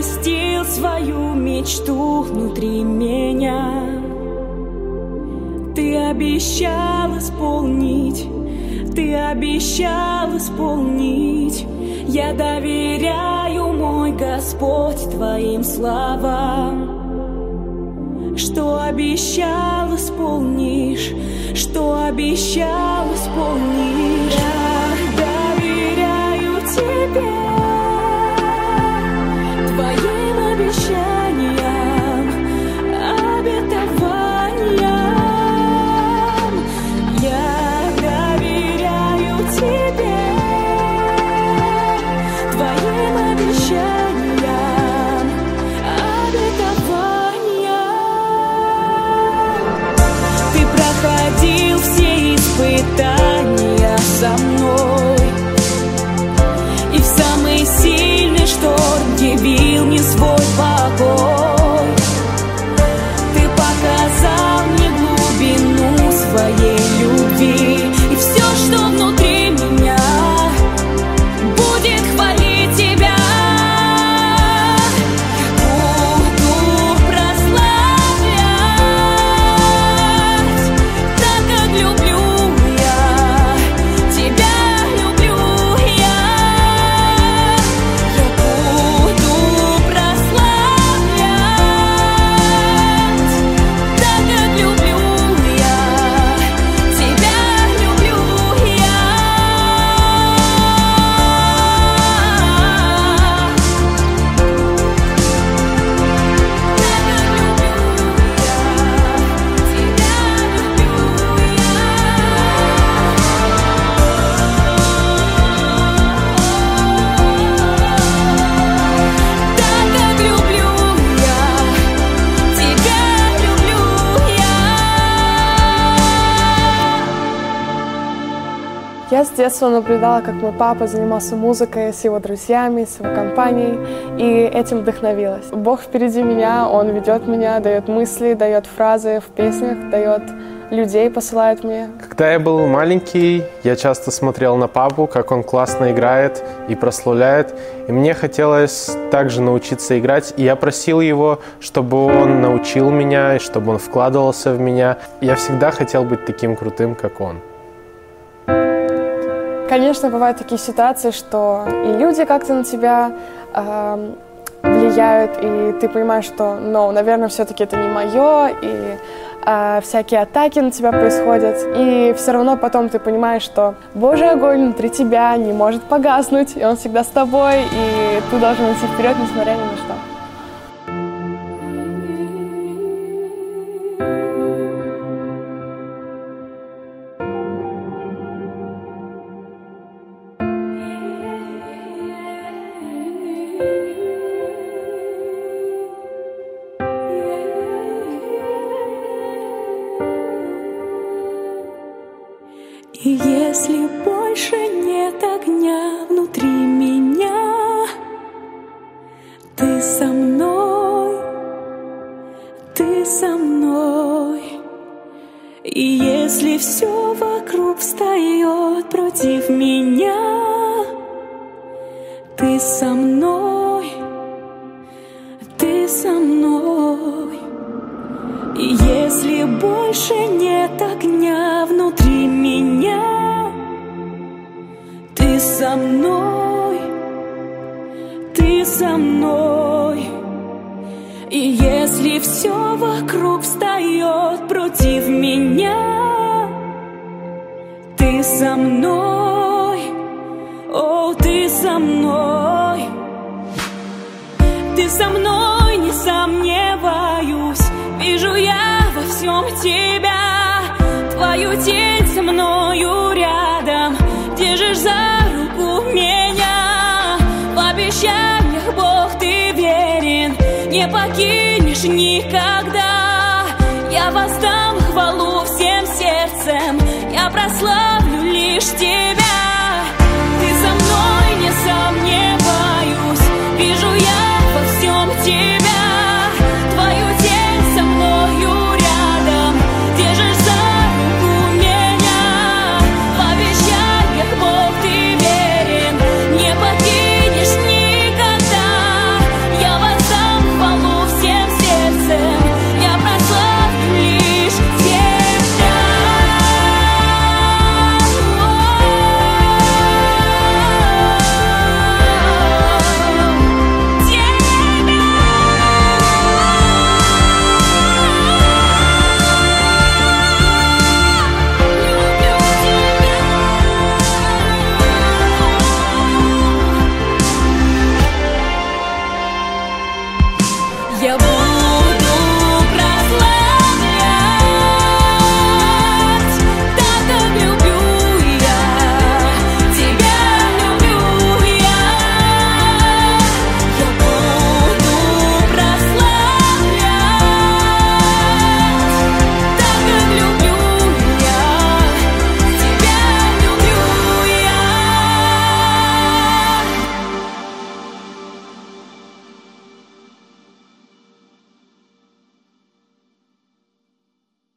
поместил свою мечту внутри меня. Ты обещал исполнить, ты обещал исполнить. Я доверяю, мой Господь, Твоим словам. Что обещал, исполнишь, что обещал, исполнишь. Я доверяю Тебе, Твоим обещаниям, обетованиям. Я доверяю Тебе, Твоим обещаниям, обетованиям. Ты проходил все испытания со мной, и в самый сильный шторм явил мне свой покой. Ты показал мне глубину своей любви, и все, что внутри меня, будет хвалить Тебя. Буду прославлять, так как люблю я Тебя, люблю я. Я буду прославлять, так как люблю я Тебя, люблю я. Я с детства наблюдала, как мой папа занимался музыкой с его друзьями, с его компанией, и этим вдохновилась. Бог впереди меня, Он ведет меня, дает мысли, дает фразы в песнях, дает людей, посылает мне. Когда я был маленький, я часто смотрел на папу, как он классно играет и прославляет, и мне хотелось также научиться играть, и я просил его, чтобы он научил меня, и чтобы он вкладывался в меня. Я всегда хотел быть таким крутым, как он. Конечно, бывают такие ситуации, что и люди как-то на тебя влияют, и ты понимаешь, что, наверное, все-таки это не мое, и всякие атаки на тебя происходят. И все равно потом ты понимаешь, что Божий огонь внутри тебя не может погаснуть, и Он всегда с тобой, и ты должен идти вперед, несмотря ни на что. И если больше нет огня внутри меня, Ты со мной, Ты со мной. И если все вокруг встает против меня, Ты со мной, Ты со мной. И если больше нет огня внутри меня, Ты со мной, Ты со мной. И если все вокруг встает против меня, Ты со мной, о, Ты со мной. Ты со мной, не сомневаюсь, вижу я во всем Тебя, Твою тень со мною рядом, держишь за руку меня. В обещаниях, Бог, Ты верен, не покинешь никогда. Я воздам хвалу всем сердцем, я прославлю лишь Тебя.